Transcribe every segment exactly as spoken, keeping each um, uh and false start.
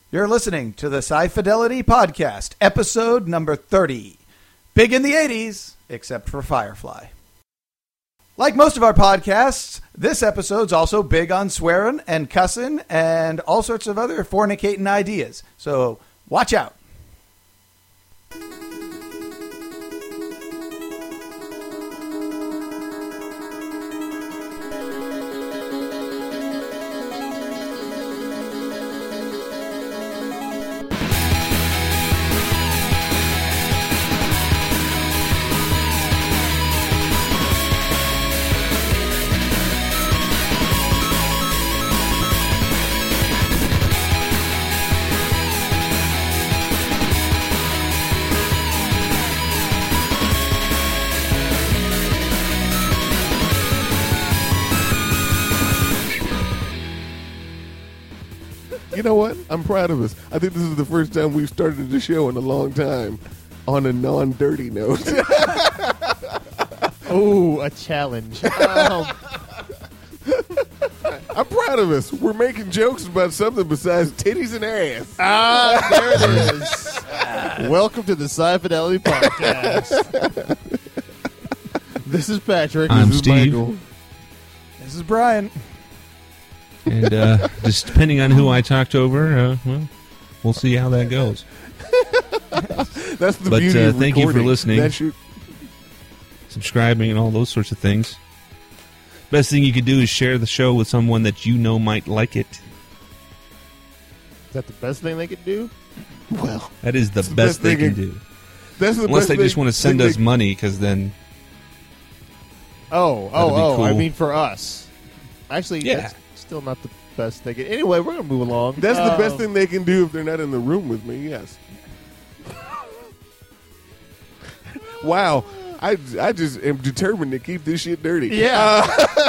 You're listening to the Sci Fidelity Podcast, episode number thirty. Big in the eighties, except for Firefly. Like most of our podcasts, this episode's also big on swearing and cussing and all sorts of other fornicating ideas. So watch out. You know what? I'm proud of us. I think this is the first time we've started the show in a long time on a non-dirty note. Oh, a challenge. Um, I'm proud of us. We're making jokes about something besides titties and ass. ah, there it is. Welcome to the Sci Fidelity Podcast. This is Patrick. I'm This is Steve. Michael. This is Brian. And uh, just depending on who I talked over, uh, well, we'll see how that goes. That's the But, beauty uh, of thank you for recording. listening. That should- Subscribing and all those sorts of things. Best thing you could do is share the show with someone that you know might like it. Is that the best thing they could do? well, That is the It's best, the best they thing can it- do. that's the Unless best they just thing- want to send thing us they- money, because then, Oh, That'd oh, be oh. I cool. mean, for us. Actually, Yeah. that's still not the best thing. Anyway, we're going to move along. That's the best Um, thing they can do if they're not in the room with me, yes. Wow. I, I just am determined to keep this shit dirty. Yeah.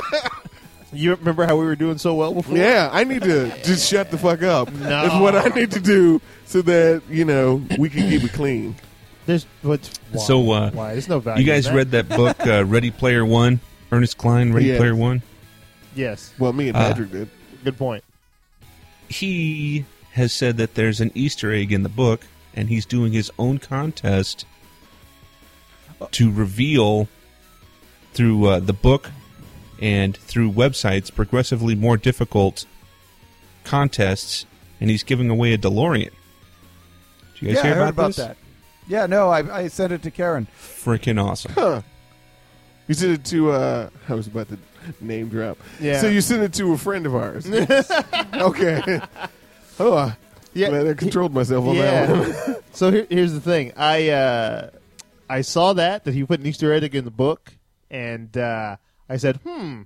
You remember how we were doing so well before? Yeah, I need to just shut the fuck up. No. That's what I need to do so that, you know, we can keep it clean. There's, what's, why? So, uh, why? There's no value you guys in that. read that book, uh, Ready Player One? Ernest Cline, Ready Yes. Player One? Yes. Well, me and Uh, Patrick did. Good point. He has said that there's an Easter egg in the book, and he's doing his own contest to reveal through uh, the book and through websites progressively more difficult contests, and he's giving away a DeLorean. Did you guys Yeah, I hear heard about, about this? that. Yeah, no, I, I sent it to Karen. Freaking awesome. Huh. You sent it to, uh, I was about to name drop. Yeah. So you sent it to a friend of ours. Okay. Oh, uh, Yeah. glad I controlled myself on Yeah. that one. So here, here's the thing. I uh, I saw that that he put an Easter egg in the book, and uh, I said, "Hmm."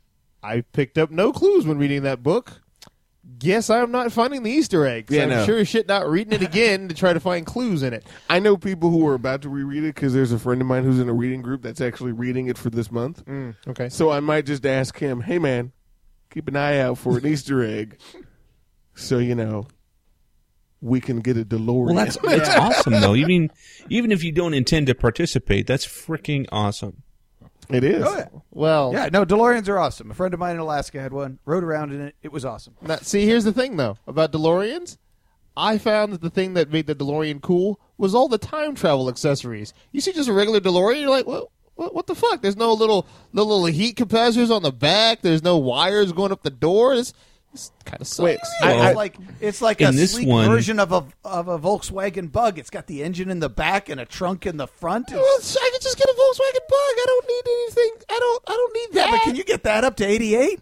I picked up no clues when reading that book. Guess I'm not finding the Easter eggs. Yeah, I'm no. sure as shit not reading it again to try to find clues in it. I know people who are about to reread it because there's a friend of mine who's in a reading group that's actually reading it for this month. Mm, okay. So I might just ask him, hey, man, keep an eye out for an Easter egg so, you know, we can get a DeLorean. Well, that's that's awesome, though. Even even if you don't intend to participate, that's freaking awesome. It is. Oh, yeah. Well, Yeah, no, DeLoreans are awesome. A friend of mine in Alaska had one, rode around in it. It was awesome. now, see, here's the thing, though, about DeLoreans. I found that the thing that made the DeLorean cool was all the time travel accessories. You see just a regular DeLorean, you're like, what, what, what the fuck? There's no little, no little heat capacitors on the back. There's no wires going up the door. This, this kind of sucks. Wait, Yeah, Well, it's like it's like in a this sleek one- version of a of a Volkswagen Bug. It's got the engine in the back and a trunk in the front. Well, It's- I could just get a Volkswagen Bug. I don't need anything. I don't. I don't need yeah, that. but can you get that up to eighty-eight?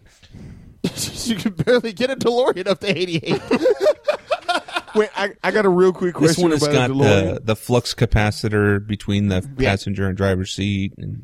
you can barely get a DeLorean up to eighty-eight. Wait, I, I got a real quick question This one has about got a DeLorean. the, the flux capacitor between the Yeah. passenger and driver's seat, and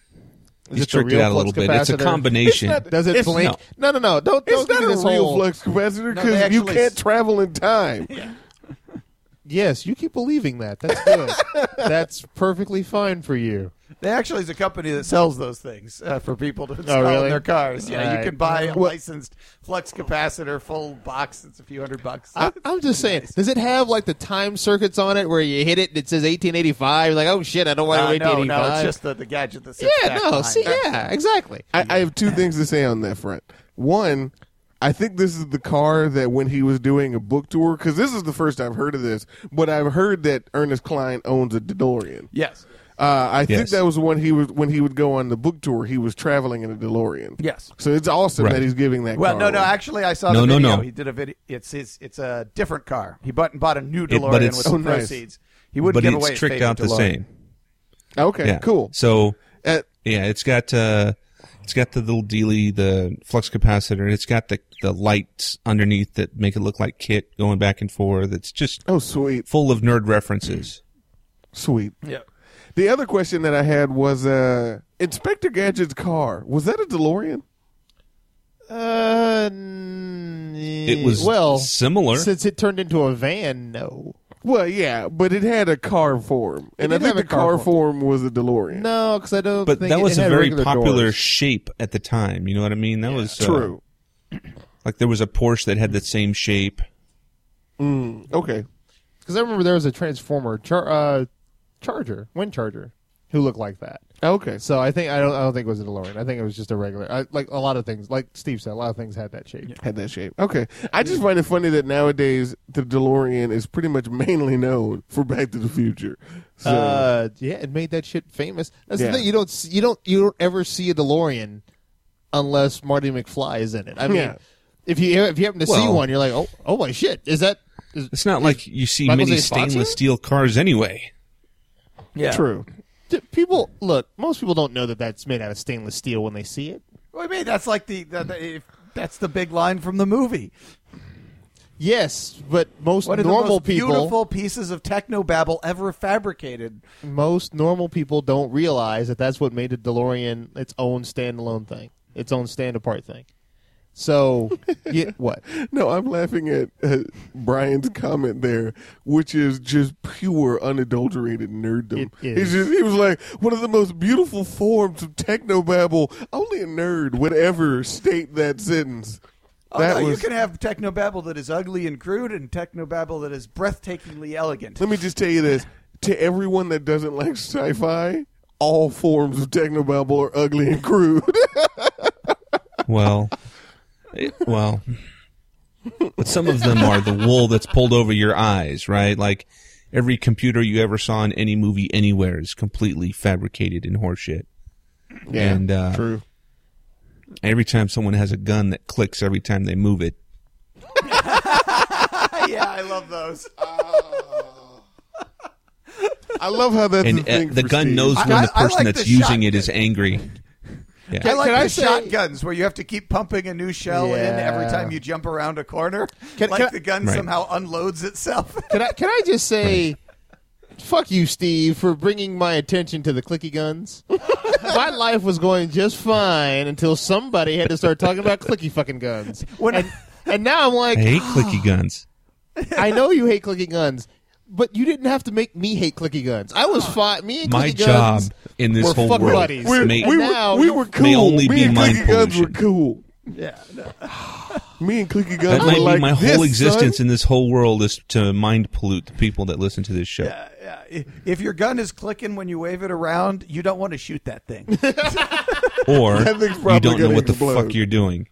Is he's it the tricked it real out a little flux bit. It's a capacitor? combination. It's not- Does it It's blink? No, no, no. Don't. It's don't give not me a this real whole... flux capacitor No, because they you actually can't s- travel in time. Yes, you keep believing that. That's good. That's perfectly fine for you. They actually is a company that sells those things uh, for people to install really? in their cars. Yeah, Right. you can buy a Well- licensed flux capacitor full box. It's a few hundred bucks. I, I'm just saying. Does it have like the time circuits on it where you hit it and it says eighteen eighty-five? You're like, oh shit, I don't want Uh, eighteen no, eighty-five. no, it's just the, the gadget that sits yeah, back no. behind See, it. yeah, exactly. I, I have two things to say on that front. One, I think this is the car that when he was doing a book tour, because this is the first I've heard of this, but I've heard that Ernest Cline owns a DeLorean. Yes. Uh, I think Yes. that was when he was when he would go on the book tour. He was traveling in a DeLorean. Yes. So it's awesome Right. that he's giving that. Well, car no, no. away. Actually, I saw No, the no, video. no. He did a video. It's it's it's a different car. He bought bought a new but DeLorean it's- with Oh, the nice. proceeds. He wouldn't But give it's away his tricked favorite out the DeLorean. same. Okay, Yeah. cool. So Uh, yeah, it's got uh, it's got the little dealy, the flux capacitor. It's got the the lights underneath that make it look like Kit going back and forth. It's just oh, sweet, full of nerd references. sweet. Yeah. The other question that I had was uh, Inspector Gadget's car. Was that a DeLorean? Uh, n- It was well similar. since it turned into a van. No, Well, yeah, but it had a car form, and I did think have the a car car form was a DeLorean. no, because I don't. But think that it, was it a had very regular popular doors. shape at the time. You know what I mean? That was uh, True. Like there was a Porsche that had the same shape. Mm, okay. Because I remember there was a Transformer char- uh, Charger, Wind Charger, who looked like that. Okay. So I think I don't. I don't think it was a DeLorean. I think it was just a regular. I, like a lot of things, like Steve said, a lot of things had that shape. Had that shape. Okay. I just find it funny that nowadays the DeLorean is pretty much mainly known for Back to the Future. So, Uh, yeah, it made that shit famous. That's Yeah. the thing. You don't. see- You don't. You don't ever see a DeLorean unless Marty McFly is in it. I mean, Yeah. if you if you happen to see Well- one, you're like, oh, oh my shit, is that? Is, It's not like you see Michael many J. Fox stainless in? steel cars anyway. Yeah. true. d- people look. Most people don't know that that's made out of stainless steel when they see it. Well, I mean, that's like the, the, the if that's the big line from the movie. Yes, but most One of normal the most people, beautiful pieces of technobabble ever fabricated. most normal people don't realize that that's what made the DeLorean its own standalone thing, its own stand apart thing. So, yeah, what? No, I'm laughing at uh, Brian's comment there, which is just pure, unadulterated nerddom. It He's is. just, he was like, one of the most beautiful forms of technobabble. Only a nerd would ever state that sentence. Oh, that no, was, you can have technobabble that is ugly and crude, and technobabble that is breathtakingly elegant. Let me just tell you this. To everyone that doesn't like sci-fi, all forms of technobabble are ugly and crude. Well, it- well, but some of them are the wool that's pulled over your eyes, right? Like every computer you ever saw in any movie anywhere is completely fabricated in horseshit. Yeah, and uh, true. every time someone has a gun that clicks every time they move it. Yeah, I love those. I love how that's And the thing uh, the for gun Steve. knows when I- the I person like that's the using it shotgun. is angry. Yeah. I like can I the say- shotguns where you have to keep pumping a new shell in every Yeah. time you jump around a corner. Can- like can I- the gun Right. somehow unloads itself. Can I can I just say, fuck you, Steve, for bringing my attention to the clicky guns. My life was going just fine until somebody had to start talking about clicky fucking guns. When- and, and now I'm like, I hate clicky guns. I know you hate clicky guns, but you didn't have to make me hate clicky guns. I was fine. Me and My clicky job guns in this were whole fuck world buddies. we, may, And we, now- were, we were cool. may only Me be and mind Clicky Guns were pollution. cool. Yeah. no. Me and Clicky Guns that were might like be my this, whole existence son. in this whole world is to mind pollute the people that listen to this show. Yeah, yeah. If your gun is clicking when you wave it around, you don't want to shoot that thing. Or That thing's you probably don't know gonna what the explode. fuck you're doing.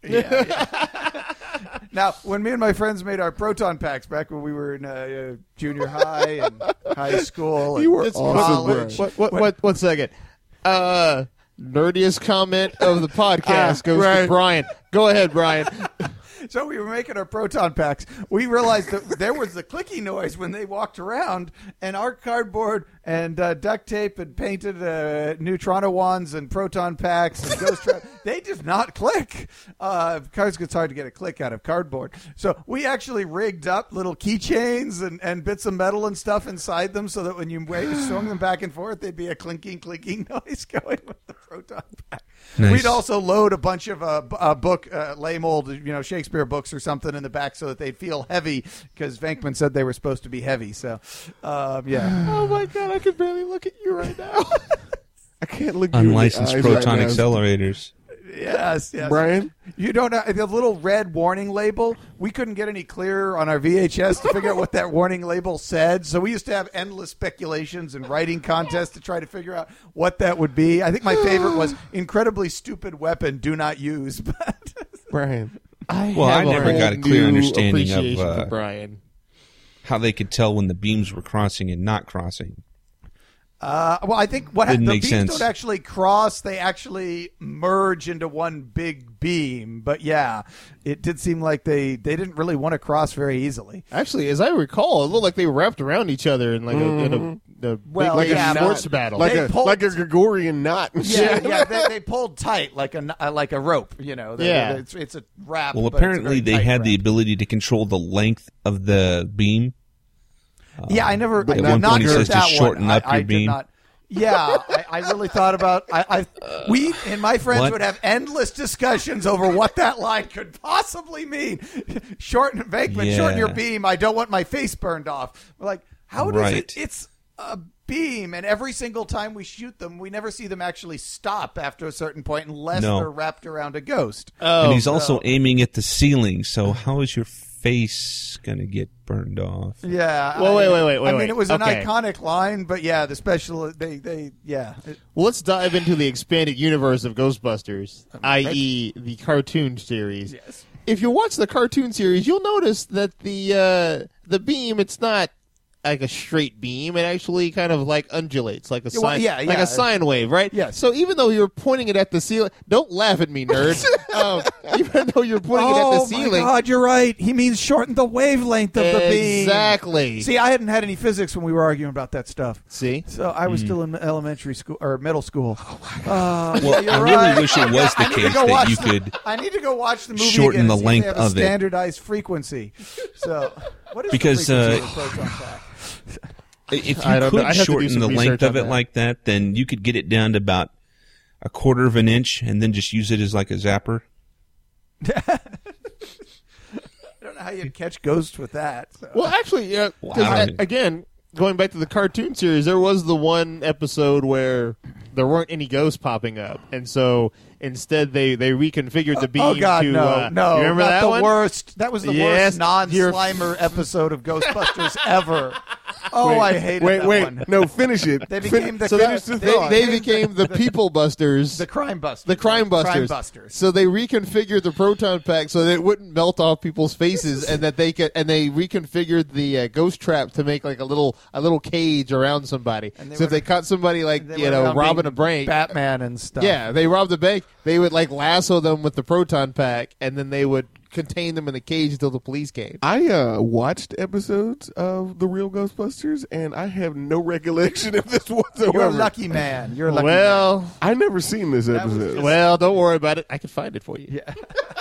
Now, when me and my friends made our proton packs back when we were in uh, uh, junior high and high school, and You were It's awesome, college. bro. What, what, what, one second. Uh, nerdiest comment of the podcast Ah, goes right. to Brian. Go ahead, Brian. So we were making our proton packs. We realized that there was the clicky noise when they walked around, and our cardboard and uh, duct tape and painted uh, neutrino wands and proton packs and ghost trap. They did not click. Uh, cars it's hard to get a click out of cardboard. So we actually rigged up little keychains and, and bits of metal and stuff inside them so that when you wave, swung them back and forth, there'd be a clinking, clinking noise going with the proton pack. Nice. We'd also load a bunch of uh, b- uh, book uh, lame old, you know, Shakespeare books or something in the back so that they'd feel heavy because Venkman said they were supposed to be heavy. So, um, yeah. Oh my god, I can barely look at you right now. I can't look you in the Unlicensed eyes proton right now. accelerators. Yes, yes. Brian? You don't know the little red warning label. We couldn't get any clearer on our V H S to figure out what that warning label said. So we used to have endless speculations and writing contests to try to figure out what that would be. I think my favorite was incredibly stupid weapon, do not use. But Brian, I Well, I have a never whole got a clear new understanding of, appreciation uh, for Brian. How they could tell when the beams were crossing and not crossing. Uh, well, I think what Didn't the make beams sense. don't actually cross; they actually merge into one big beam. But yeah, it did seem like they, they didn't really want to cross very easily. Actually, as I recall, it looked like they were wrapped around each other in like a, in a, a big, Well, like yeah, a sports but- battle. like They a pulled- like a Gregorian knot. and Yeah, shit. yeah, they, they pulled tight like a uh, like a rope. You know, They- Yeah. it's, it's a wrap. Well, but it's a apparently very they tight had the wrap. ability to control the length of the beam. Yeah, I never. But I at did one not point he get says to that shorten one. up I, your I beam. Did not, yeah, I, I really thought about. I, I we and my friends What? would have endless discussions over what that line could possibly mean. Shorten embankment, shorten your Yeah. beam. I don't want my face burned off. We're like, how does Right. it? It's a beam, and every single time we shoot them, we never see them actually stop after a certain point, unless No. they're wrapped around a ghost. oh, and he's also no. aiming at the ceiling, so how is your face going to get burned off? Yeah. Well, I- wait, wait, wait, wait, I mean, wait. it was an Okay. iconic line, but yeah, the special they they yeah. It- well, let's dive into the expanded universe of Ghostbusters, that is, the cartoon series. Yes. If you watch the cartoon series, you'll notice that the uh, the beam, it's not like a straight beam. It actually kind of like undulates, like a Yeah, well, sine, yeah, like yeah. a sine wave, right? Yes. So even though you're pointing it at the ceiling, don't laugh at me, nerd. um, even though you're pointing it at the Oh ceiling, my God, you're right. He means shorten the wavelength of the beam. exactly. See, I hadn't had any physics when we were arguing about that stuff. See? So I was still in elementary school or middle school. Uh, Well, you're I really right. wish it was the I need to case go that watch you the- could I need to go watch the movie shorten again the and see length if they have of a it. standardized frequency. So what is Because, the uh, frequency of proton pack? If I you don't know. could I'd have to do shorten some the research length of on it that. like that, then you could get it down to about a quarter of an inch and then just use it as like a zapper. I don't know how you'd catch ghosts with that. So. Well, actually, yeah. 'cause Wow. I- again, going back to the cartoon series, there was the one episode where there weren't any ghosts popping up, and so instead they, they reconfigured the beam. Oh God, to, no, uh, no! you remember not that the one? worst. That was the Yes, worst non-Slimer episode of Ghostbusters ever. Oh, I hated Wait, that wait, one. no, finish it. They Fin- became the So finish they, the they, thought. they became the People Busters. The Crime Busters. The Crime Busters. Crime Busters. So they reconfigured the proton pack so that it wouldn't melt off people's faces, and that they could, and they reconfigured the uh, ghost trap to make like a little a little cage around somebody. And they So if were- they caught somebody like They you went know around robbing being a bank, Batman and stuff. yeah, they robbed a bank, they would like lasso them with the proton pack, and then they would contain them in the cage until the police came. I uh, watched episodes of the real Ghostbusters, and I have no recollection of this whatsoever. You're a lucky man. You're a lucky man. Well, I never seen this was episode. just- well, don't worry about it. I can find it for you. Yeah.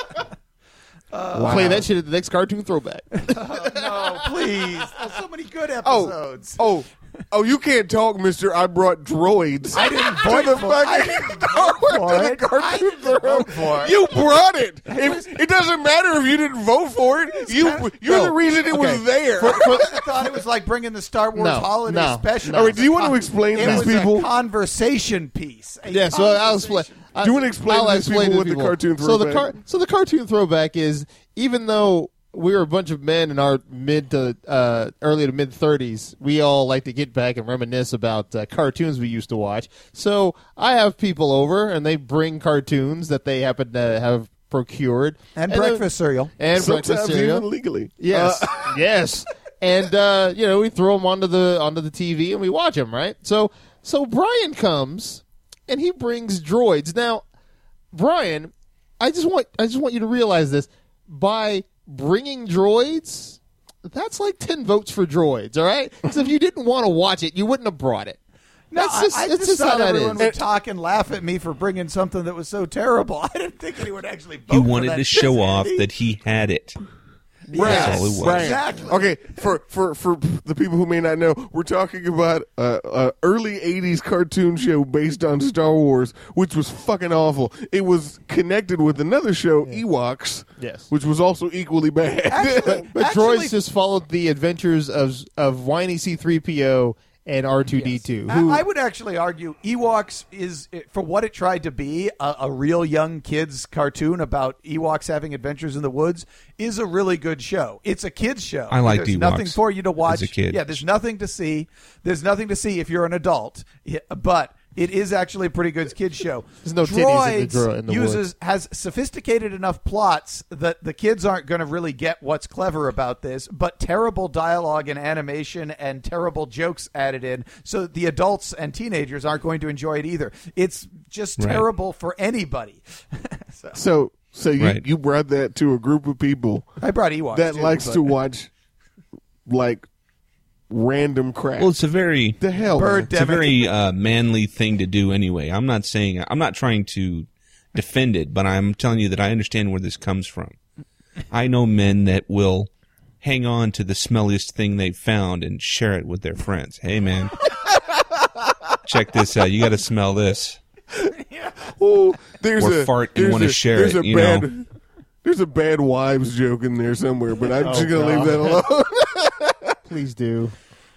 Wow. Play that shit at the next cartoon throwback. Oh, no, please. There's so many good episodes. Oh, oh, you can't talk, Mister I brought droids. I didn't to vote the for I fucking didn't Star vote Wars for to the it. I cartoon didn't vote throw. for it. You brought it. If, it doesn't matter if you didn't vote for it. You, kind of- you're No. the reason it Okay. was there. I thought it was like bringing the Star Wars No, holiday no, special. no. All right, do you want to explain It to these was people? a conversation piece. A Yeah, so I'll explain. conversation- I- Do you wanna explain I'll to these explain people to what the people. cartoon So the throwback- car, so the cartoon throwback is, even though we were a bunch of men in our mid to uh, early to mid thirties, we all like to get back and reminisce about uh, cartoons we used to watch. So I have people over, and they bring cartoons that they happen to have procured, And then- breakfast cereal. and breakfast Sometimes cereal. even legally. Yes, yes, and uh, you know we throw them onto the onto the T V and we watch them, right? So so Brian comes and he brings droids. Now, Brian, I just want I just want you to realize this: by bringing droids, that's like ten votes for droids. All right, because if you didn't want to watch it, you wouldn't have brought it. No, That's just, I, I that's just just how thought that everyone is. would talk and laugh at me for bringing something that was so terrible. I didn't think anyone would actually vote He for wanted that to show shit, off Andy. that he had it. Brian, That's all it was. Brian. Exactly. Okay, for, for, for the people who may not know, we're talking about a, a early eighties cartoon show based on Star Wars, which was fucking awful. It was connected with another show, Ewoks, Yes. which was also equally bad. Actually- But Actually- droids just followed the adventures of of whiny C three P O and R two D two. Who I, I would actually argue Ewoks is, for what it tried to be, a, a real young kids cartoon about Ewoks having adventures in the woods, is a really good show. It's a kids show. I liked There's Ewoks nothing for you to watch. as a kid. Yeah, there's nothing to see. There's nothing to see if you're an adult. Yeah, but it is actually a pretty good kids show. There's no titties Droids in the dro- in the uses woods. has sophisticated enough plots that the kids aren't going to really get what's clever about this, but terrible dialogue and animation and terrible jokes added in, so the adults and teenagers aren't going to enjoy it either. It's just Right. terrible for anybody. so, So, so you, Right. you brought that to a group of people I brought Ewoks that too, likes but- to watch like random crap. Well, it's a very the hell, man? Bird it's a very uh, manly thing to do anyway. I'm not saying I'm not trying to defend it, but I'm telling you that I understand where this comes from. I know men that will hang on to the smelliest thing they've found and share it with their friends. Hey, man, check this out. You got to smell this. Oh, there's Or a fart and there's wanna a- share there's it, a you bad, know. There's a bad wives joke in there somewhere, but I'm just Oh, gonna leave God. that alone. Please do.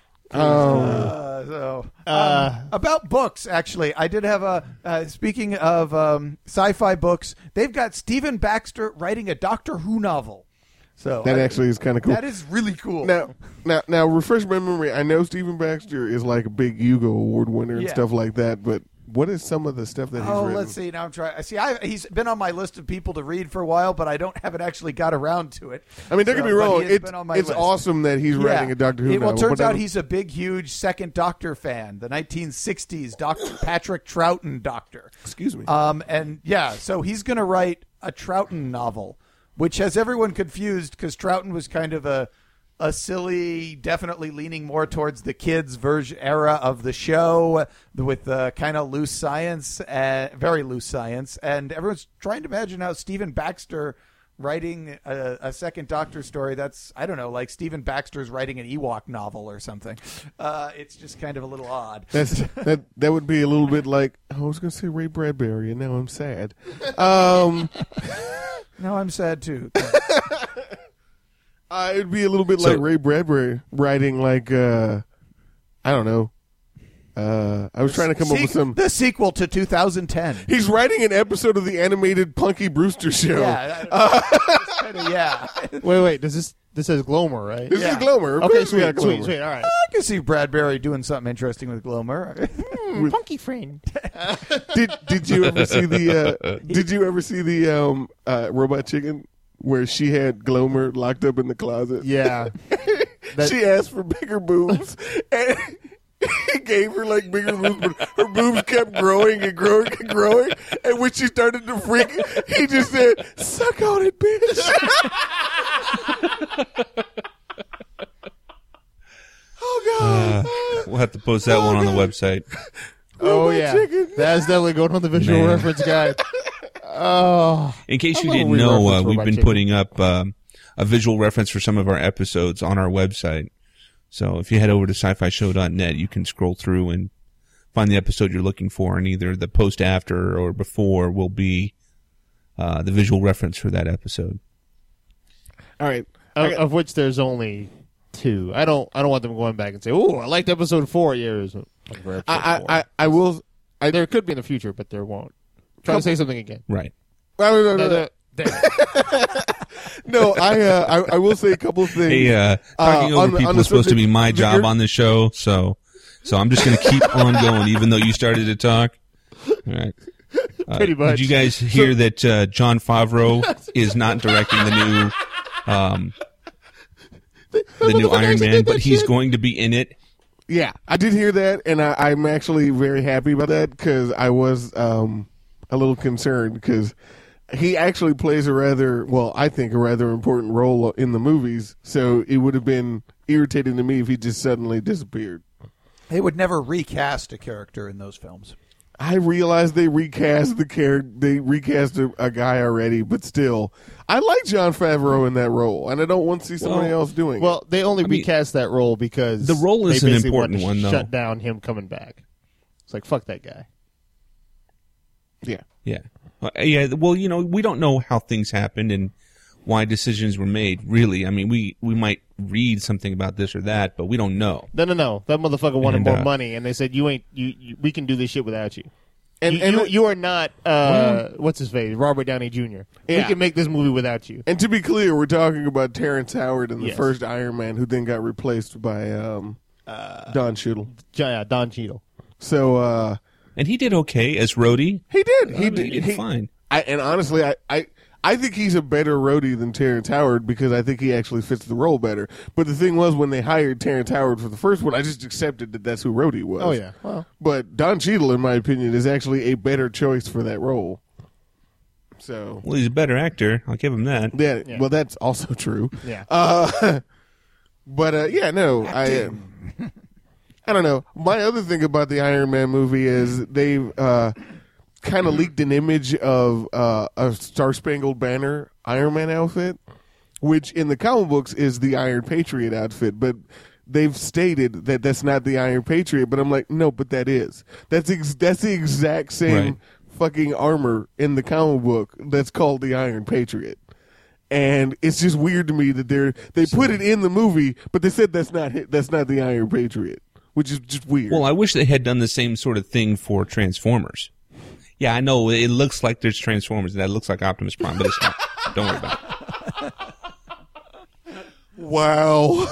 Uh, so, Uh, um, about books, actually, I did have a. Uh, speaking of um, sci-fi books, they've got Stephen Baxter writing a Doctor Who novel. So That I- actually is kind of cool. that is really cool. Now, now, now, refresh my memory. I know Stephen Baxter is like a big Hugo Award winner and Yeah. stuff like that, but what is some of the stuff that he's Oh, written? let's see. Now I'm trying. See, I, he's been on my list of people to read for a while, but I don't haven't actually got around to it. I mean, don't get So, me but wrong. he has It's, been on my it's list. awesome that he's writing a Doctor Who It, well, novel. it turns but I out don't- he's a big, huge second Doctor fan. The nineteen sixties Doctor Patrick Troughton Doctor. Excuse me. Um, and yeah, so he's going to write a Troughton novel, which has everyone confused because Troughton was kind of a a silly, definitely leaning more towards the kids' version era of the show with uh, kind of loose science, uh, very loose science, and everyone's trying to imagine how Stephen Baxter writing a, a second Doctor story. That's I don't know, like Stephen Baxter's writing an Ewok novel or something. Uh, it's just kind of a little odd. That's that. That would be a little bit like I was going to say Ray Bradbury, and now I'm sad. Um, No, I'm sad too. uh, it'd be a little bit So- like Ray Bradbury writing like uh, I don't know. Uh, I was trying to come up with Sequ- some. the sequel to two thousand ten. He's writing an episode of the animated Punky Brewster show. Yeah, it's kinda- yeah. Wait, wait. Does this this says Glomer, right? This Yeah. is Glomer. Of Okay, course we got sweet, sweet, Glomer. sweet. All right. I can see Bradbury doing something interesting with Glomer. Punky friend. Did Did you ever see the uh, Did you ever see the um, uh, Robot Chicken where she had Glomer locked up in the closet? Yeah. That- She asked for bigger boobs, and he gave her like bigger boobs, but her boobs kept growing and growing and growing. And when she started to freak, he just said, "Suck on it, bitch." Oh God! Uh, we'll have to post that one on the website. Oh Robot yeah. Chicken. That's definitely going on the visual Man. reference guide. Oh. In case I you love didn't when we know, reference uh, we've Robot been Chicken. putting up um, a visual reference for some of our episodes on our website. So if you head over to sci fi show dot net, you can scroll through and find the episode you're looking for, and either the post after or before will be uh, the visual reference for that episode. All right. Of, of which there's only two. I don't. I don't want them going back and say, "Oh, I liked episode four." Yeah, there's a- episode I, four. I, I, I will. I, there could be in the future, but there won't. Try to say something again. Right. no, no, no, No, no. no, No, I, uh, I, I will say a couple of things. Hey, uh, talking Uh, over on the- people on the is supposed to be subject- my the job gir- on the show, so so I'm just going to keep on going, even though you started to talk. All right. Uh, Pretty much. Did you guys hear that uh, John Favreau is not directing the new um, the new motherfucker Iron actually Man, did but that he's shit? going to be in it. Yeah, I did hear that, and I, I'm actually very happy about that because I was um, a little concerned because he actually plays a rather, well, I think a rather important role in the movies. So it would have been irritating to me if he just suddenly disappeared. They would never recast a character in those films. I realize they recast the character, they recast a, a guy already, but still, I like Jon Favreau in that role, and I don't want to see somebody Well- else doing it. Well, they only I mean, recast that role because the role they is an basically important wanted to one, though. Shut down him coming back. It's like fuck that guy. Yeah. Yeah. Uh, yeah. Well, you know, we don't know how things happened and why decisions were made, really. I mean, we, we might read something about this or that, but we don't know. No, no, no. That motherfucker wanted And, more uh, money, and they said you ain't. You, you we can do this shit without you. And, you, and, you, you are not. Uh, what's his face? Robert Downey Junior We Yeah. can make this movie without you. and to be clear, we're talking about Terrence Howard in the Yes. first Iron Man, who then got replaced by um, Don Cheadle. Yeah, Don Cheadle. So, uh, And he did okay as Rhodey. He did. He I mean, did. he did he, fine. I, and honestly, I, I, I think he's a better Rhodey than Terrence Howard because I think he actually fits the role better. But the thing was, when they hired Terrence Howard for the first one, I just accepted that that's who Rhodey was. Oh, yeah. Well. But Don Cheadle, in my opinion, is actually a better choice for that role. So, Well, he's a better actor. I'll give him that. yeah, Yeah. well, that's also true. Yeah. Uh, but uh, yeah, no, I, uh, I don't know. My other thing about the Iron Man movie is they've uh, kind of leaked an image of uh, a Star Spangled Banner Iron Man outfit, which in the comic books is the Iron Patriot outfit, but they've stated that that's not the Iron Patriot. But I'm like, no, but that is. That's ex- that's the exact same Right. fucking armor in the comic book that's called the Iron Patriot. And it's just weird to me that they're they put it in the movie, but they said that's not it- that's not the Iron Patriot, which is just weird. Well, I wish they had done the same sort of thing for Transformers. Yeah, I know it looks like there's Transformers, and that looks like Optimus Prime, but it's not. Don't worry about it. Wow.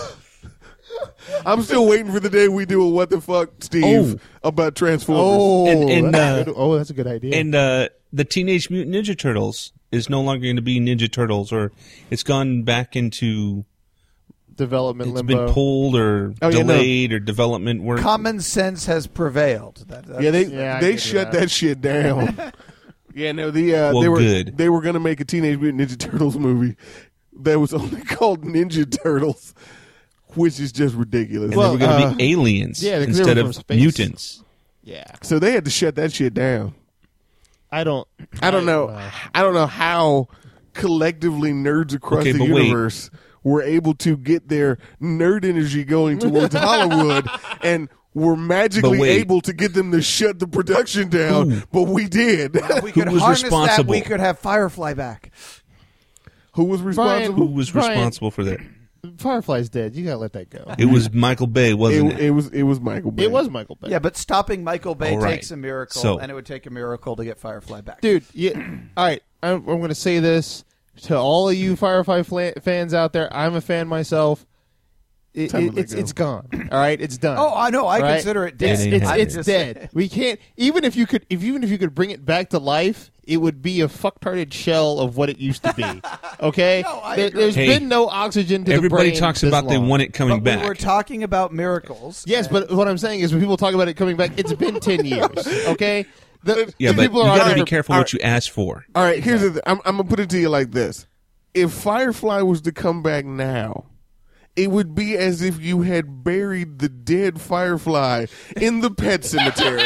I'm still waiting for the day we do a what the fuck, Steve, about Transformers. Oh, And- and, that's uh, a good, oh, that's a good idea. And uh, the Teenage Mutant Ninja Turtles is no longer going to be Ninja Turtles, or it's gone back into Development it's limbo. been pulled or Oh, yeah, no. delayed or development work. Common sense has prevailed. That, that's- Yeah, they Yeah, I they give you shut that. that. shit down. yeah, no, the uh, Well, they were good. they were gonna make a Teenage Mutant Ninja Turtles movie that was only called Ninja Turtles, which is just ridiculous. and Well, they were going to uh, be aliens yeah, because they instead were of from space. mutants. yeah. so they had to shut that shit down. I don't. I don't know. uh, I don't know how collectively nerds across Okay, the but wait. universe were able to get their nerd energy going towards Hollywood, and were magically But wait. able to get them to shut the production down. Who? But we did. we could was harness that. responsible? We could have Firefly back. Who was Who responsible? was Brian- responsible for that? Firefly's dead. You gotta let that go. It was Michael Bay, wasn't It, it? it was. It was Michael Bay. It was Michael Bay. Yeah, but stopping Michael Bay All right. takes a miracle, So- and it would take a miracle to get Firefly back. Dude, yeah. All right, I'm, I'm going to say this to all of you Firefly fla- fans out there. I'm a fan myself. It, Time to it, let it's go. it's gone. All right, it's done. Oh, I know. I Right? consider it dead. It's It ain't it's, happening. it's just- dead. We can't even if you could if even if you could bring it back to life, it would be a fucktarded shell of what it used to be. Okay, No, I there, agree. there's Hey, been no oxygen to Everybody the brain. talks this about they long. want it coming But back. we were talking about miracles. Yes, and- but what I'm saying is when people talk about it coming back, it's been ten years. Okay, the, yeah, the but you people are got on to be different- careful all what you ask for. All right. Here's the. Th- I'm, I'm gonna put it to you like this: if Firefly was to come back now, it would be as if you had buried the dead Firefly in the pet cemetery.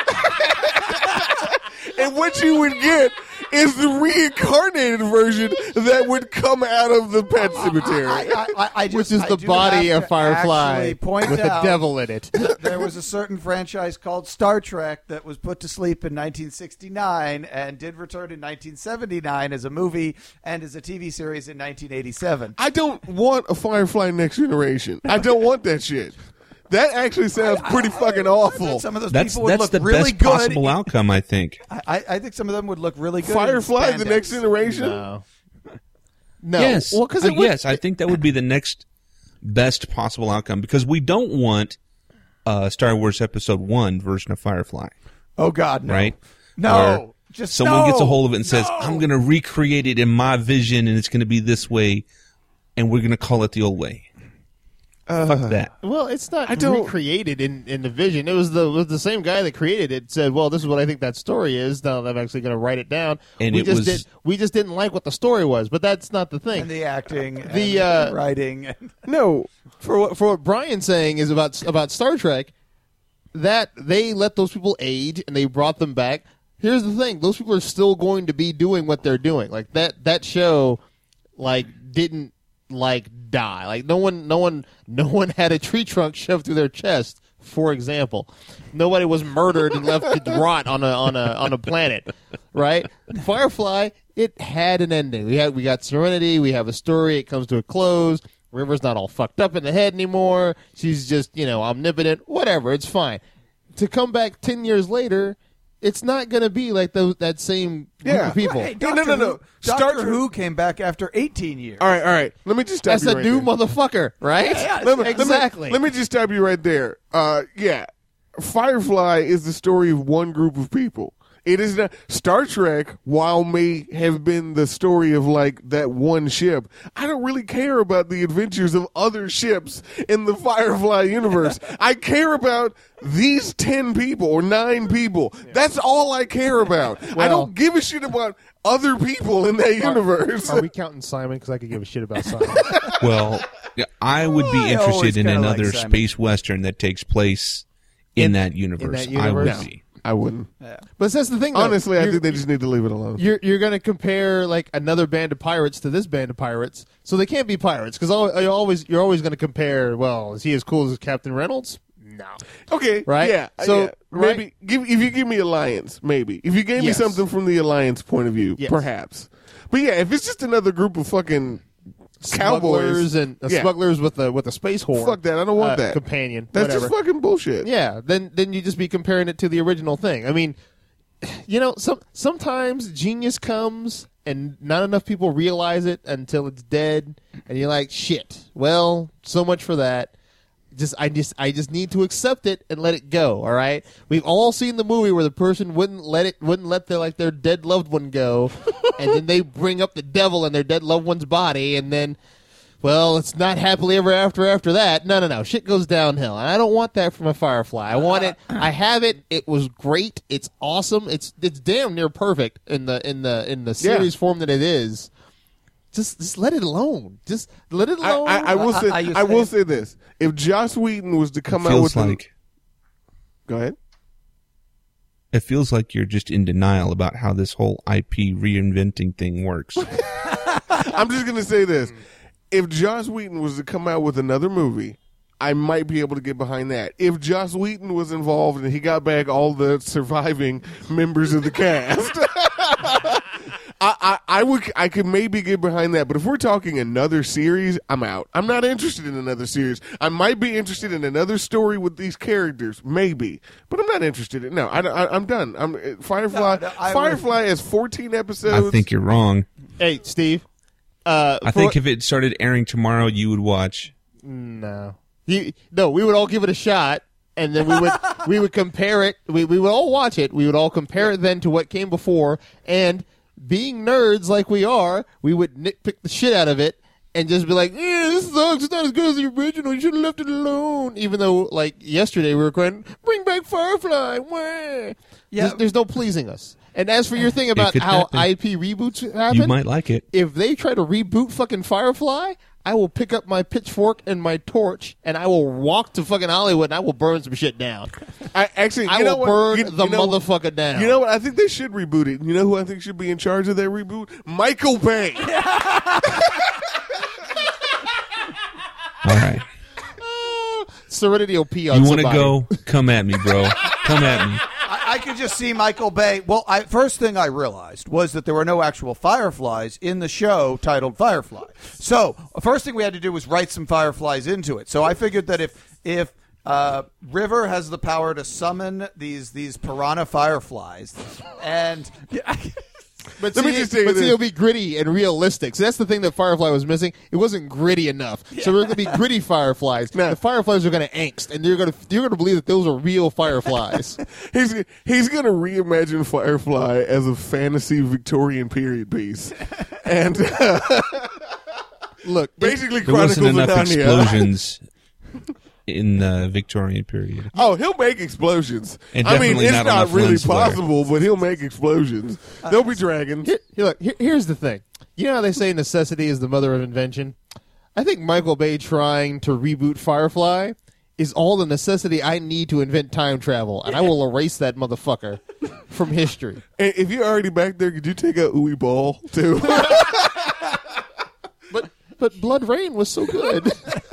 And what you would get is the reincarnated version that would come out of the pet cemetery. I, I, I just, which is I the do body have of to Firefly actually point with out the devil in it. there was a certain franchise called Star Trek that was put to sleep in nineteen sixty-nine and did return in nineteen seventy-nine as a movie and as a T V series in nineteen eighty-seven. I don't want a Firefly Next Generation. I don't want that shit. That actually sounds pretty fucking awful. Some of those That's people would that's look the really best good. possible outcome, I think. I, I think some of them would look really good. in Firefly, the spandex. Next Generation. No, no. Yes, well, because Uh, it would, yes, I think that would be the next best possible outcome because we don't want uh, Star Wars Episode One version of Firefly, Oh God, no. right? No, Where just someone no. gets a hold of it and says, No. "I'm going to recreate it in my vision, and it's going to be this way, and we're going to call it the old way." Fuck that. Well, it's not I don't- recreated in, in the vision. It was the it was the same guy that created it. Said, "Well, this is what I think that story is." Now I'm actually going to write it down. And we it just was- did. We just didn't like what the story was, but that's not the thing. And the acting, The, and uh, the writing. And No, for what for what Brian's saying is about about Star Trek, that they let those people age and they brought them back. Here's the thing: those people are still going to be doing what they're doing. Like that that show, like didn't like die. Like no one, no one, no one had a tree trunk shoved through their chest. For example, nobody was murdered and left to rot on a on a on a planet, right? Firefly, it had an ending. We had we got Serenity. We have a story. It comes to a close. River's not all fucked up in the head anymore. She's just, you know, omnipotent. Whatever, it's fine. To come back ten years later, it's not going to be like those that same group Yeah. of people. Hey, No, Doctor no, no, no. Who, Star Doctor Trek- Who came back after eighteen years. all right, all right. Let me just stop That's you a right new there. motherfucker, right? Yeah, Let me- let me- exactly. Let me, just stop you right there. Uh, yeah. Firefly is the story of one group of people. It is not Star Trek, while may have been the story of like that one ship. I don't really care about the adventures of other ships in the Firefly universe. I care about these ten people or nine people. That's all I care about. I Well- don't give a shit about other people in that universe. Are we counting Simon? Because I could give a shit about Simon. Well, yeah, I would be I always interested in kinda like another Simon. space western that takes place in, In- that universe. that I would universe? be. I wouldn't. But that's the thing. Though. Honestly, I You're- think they just need to leave it alone. You're you're going to compare like another band of pirates to this band of pirates, so they can't be pirates because you always you're always going to compare. Well, is he as cool as Captain Reynolds? No. Okay, Right? Yeah. So, yeah. maybe right? give if you give me Alliance, maybe if you gave Yes. me something from the Alliance point of view, Yes. perhaps. But yeah, if it's just another group of fucking Smugglers cowboys and uh, yeah. smugglers with a with a space horn. Fuck that. I don't want uh, that companion. That's whatever. just fucking bullshit. Yeah, then then you just be comparing it to the original thing. I mean, you know, some sometimes genius comes and not enough people realize it until it's dead, and you're like, shit. Well, so much for that. Just I just I just need to accept it and let it go. All right, we've all seen the movie where the person wouldn't let it wouldn't let their like their dead loved one go, and then they bring up the devil in their dead loved one's body, and then. Well, it's not happily ever after after that. No, no, no. Shit goes downhill. And I don't want that from a Firefly. I want it. I have it. It was great. It's awesome. It's it's damn near perfect in the in the in the series form that it is. Just just let it alone. Just let it I, alone. I, I will I- say I- you I will say- say this: if Joss Whedon was to come out feels with an- like go ahead. it feels like you're just in denial about how this whole I P reinventing thing works. I'm just gonna say this: if Joss Whedon was to come out with another movie, I might be able to get behind that. If Joss Whedon was involved and he got back all the surviving members of the cast, I, I, I would, I could maybe get behind that. But if we're talking another series, I'm out. I'm not interested in another series. I might be interested in another story with these characters, maybe, but I'm not interested in. No, I, I, I'm done. I'm Firefly. No, no, I Firefly has fourteen episodes. I think you're wrong. hey, Steve. Uh, I for- think if it started airing tomorrow, you would watch. no, you, no. We would all give it a shot, and then we would we would compare it. We we would all watch it. We would all compare it then to what came before, and being nerds like we are, we would nitpick the shit out of it and just be like, "Yeah, this sucks. It's not as good as the original. You should have left it alone." Even though, like yesterday, we were going, "Bring back Firefly." Wah. Yeah. There's, there's no pleasing us. And as for your thing about could how happen. I P reboots happen, You might like it. if they try to reboot fucking Firefly, I will pick up my pitchfork and my torch and I will walk to fucking Hollywood and I will burn some shit down. I actually, I you know will what? burn You- the you know- motherfucker down. You know what? I think they should reboot it. You know who I think should be in charge of that reboot? Michael Bay. All right. Serenity will pee on You want to somebody. go? Come at me, bro. Come at me. I, I could just see Michael Bay. Well, I, first thing I realized was that there were no actual fireflies in the show titled Firefly. So, first thing we had to do was write some fireflies into it. So I figured that if if uh, River has the power to summon these these piranha fireflies, and But Let see, me just tell you but see, this. it'll be gritty and realistic. So that's the thing that Firefly was missing. It wasn't gritty enough. So we're going to be gritty Fireflies. No. The Fireflies are going to angst, and you're going to you're going to believe that those are real Fireflies. He's he's gonna reimagine Firefly as a fantasy Victorian period piece, and uh, Look, basically There wasn't Chronicles of enough Narnia. explosions in the Victorian period. Oh, he'll make explosions. And I mean, definitely it's not not enough really lens flare. possible, but he'll make explosions. There'll be dragons. Here, here, look, here, here's the thing. You know how they say necessity is the mother of invention? I think Michael Bay trying to reboot Firefly is all the necessity I need to invent time travel, and I will erase that motherfucker from history. And if you're already back there, could you take out Uwe Ball too? But but Blood Rain was so good.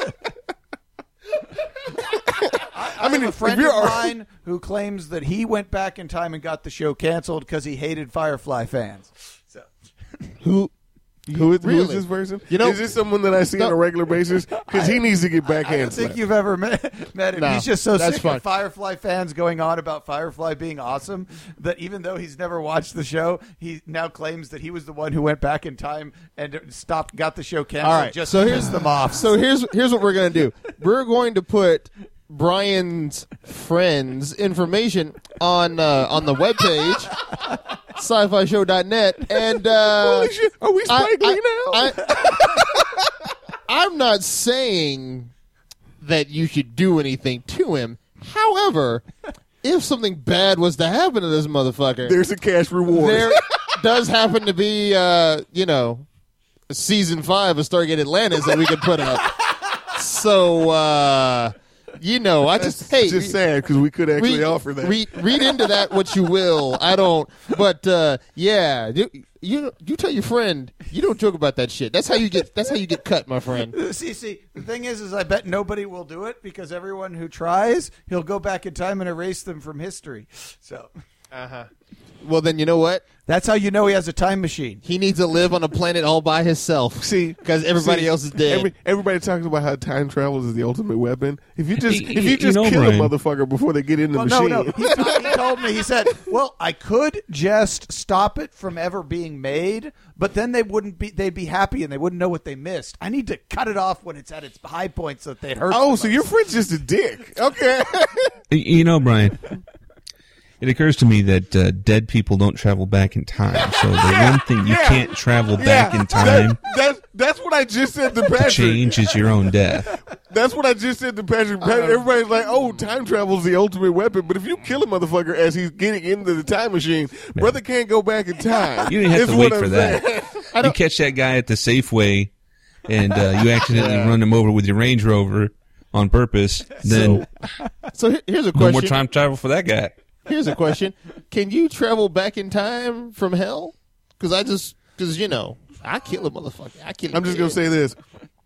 I mean, a if friend you're of already- mine who claims that he went back in time and got the show canceled because he hated Firefly fans. So. Who? Who is, who is Really? this person? You know- is this someone that I see No. on a regular basis? Because he needs to get I backhand don't think slapped. you've ever met, met him. No, he's just so that's sick fine. of Firefly fans going on about Firefly being awesome that even though he's never watched the show, he now claims that he was the one who went back in time and stopped, got the show canceled. All right, just so to here's piss them off. So here's here's what we're gonna do. We're going to put Brian's friend's information on uh, on the webpage, sci fi show dot net, and uh, Holy shit! Are we Spike Lee now? I, I'm not saying that you should do anything to him. However, if something bad was to happen to this motherfucker, There's a cash reward. there does happen to be, uh, you know, season five of Stargate Atlantis that we could put up. So, uh, you know, I just, hey. It's just sad because we could actually read, offer that. Read, read into that what you will. I don't, but, uh, yeah, you, you, you tell your friend, you don't joke about that shit. That's how you get, that's how you get cut, my friend. See, see, the thing is, is I bet nobody will do it because everyone who tries, he'll go back in time and erase them from history. So, Uh-huh. Well, then you know what? that's how you know he has a time machine. He needs to live on a planet all by himself. See, because everybody see, else is dead. Every, everybody talks about how time travel is the ultimate weapon. If you just Y- if y- you just you know, kill Brian. a motherfucker before they get in the Well, machine, no, no. He, he told me, he said, well, I could just stop it from ever being made, but then they wouldn't be, they'd be happy and they wouldn't know what they missed. I need to cut it off when it's at its high point so that they hurt. oh, the so most. your friend's just a dick. Okay. Y- You know, Brian, it occurs to me that uh, dead people don't travel back in time. So the one thing you yeah. can't travel back in time That, that's that's what I just said to to Patrick. change is your own death. That's what I just said to Patrick. Patrick everybody's like, "Oh, time travel is the ultimate weapon." But if you kill a motherfucker as he's getting into the time machine, brother can't go back in time. You didn't have Is to what wait I'm for that. saying. You catch that guy at the Safeway, and uh, you accidentally run him over with your Range Rover on purpose. Then So he- here's a no more question. time travel for that guy. Here's a question. Can you travel back in time from hell? Because I just, because, you know, I kill a motherfucker. I kill him I'm just gonna dead. say this.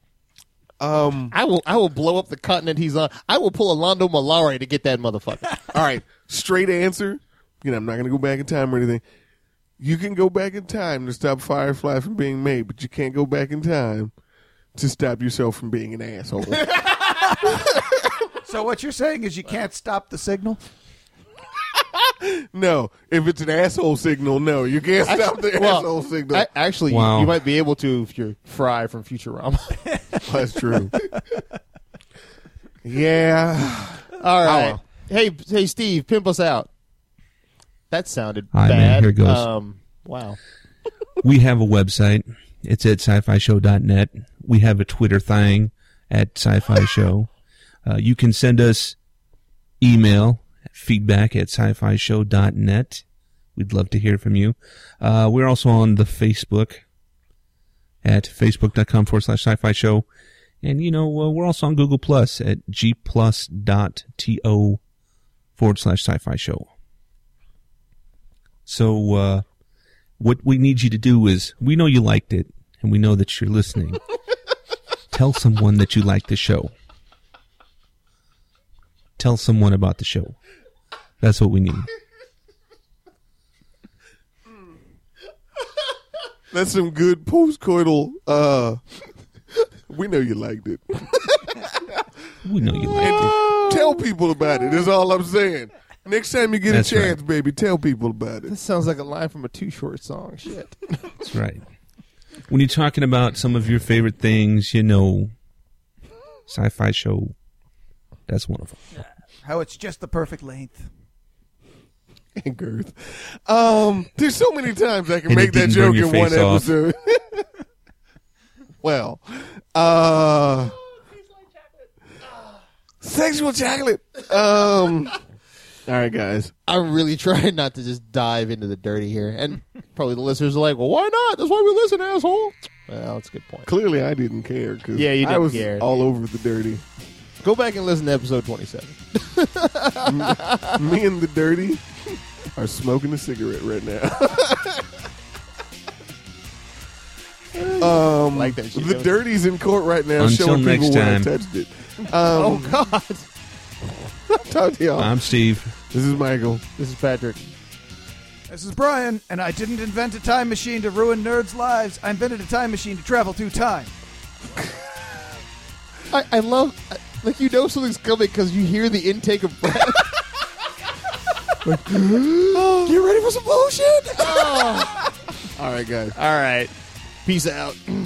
Um. I will, I will blow up the continent he's on. I will pull a Londo Malare to get that motherfucker. All right. Straight answer. You know, I'm not gonna go back in time or anything. You can go back in time to stop Firefly from being made, but you can't go back in time to stop yourself from being an asshole. So what you're saying is you can't stop the signal? No, if it's an asshole signal, no, you can't stop the Well, asshole signal. I, actually, you- Wow. you, might be able to if you're Fry from Futurama. That's true. Yeah. All right. Oh. Hey, hey, Steve, pimp us out. That sounded All right, bad. man, here goes. Um, wow. We have a website. It's at sci fi show dot net. We have a Twitter thing at Sci-Fi Show. Uh, you can send us email at feedback at sci fi show dot net. We'd love to hear from you. Uh, we're also on the Facebook at facebook.com forward slash sci-fi show. And, you know, uh, we're also on Google Plus at gplus.to forward slash sci-fi show. So, uh, what we need you to do is, we know you liked it, and we know that you're listening. Tell someone that you like the show. Tell someone about the show. That's what we need. That's some good postcoital. Uh, we know you liked it. We know you liked it. Tell people about it, is all I'm saying. Next time you get That's a chance, right. baby, tell people about it. This sounds like a line from a Too Short song. Shit. That's right. When you're talking about some of your favorite things, you know, Sci-Fi Show, that's one of them. How it's just the perfect length. And girth. Um, there's so many times I can And it make that didn't joke burn your in one face off. episode. Well, uh, sexual chocolate. Um, all right, guys. I'm really trying not to just dive into the dirty here. And probably the listeners are like, well, why not? That's why we listen, asshole. Well, that's a good point. Clearly, I didn't care because Yeah, you I didn't was care. all over the dirty. Go back and listen to episode twenty-seven. Me and the dirty are smoking a cigarette right now. um, Like that shit, the don't you? dirty's in court right now, Until showing next people when I time. touched it. Um, Oh, God. talk to y'all. I'm Steve. This is Michael. This is Patrick. This is Brian, and I didn't invent a time machine to ruin nerds' lives. I invented a time machine to travel through time. I, I love, I, like, you know something's coming because you hear the intake of breath. Like, get ready for some bullshit. Oh. All right, guys. All right. Peace out.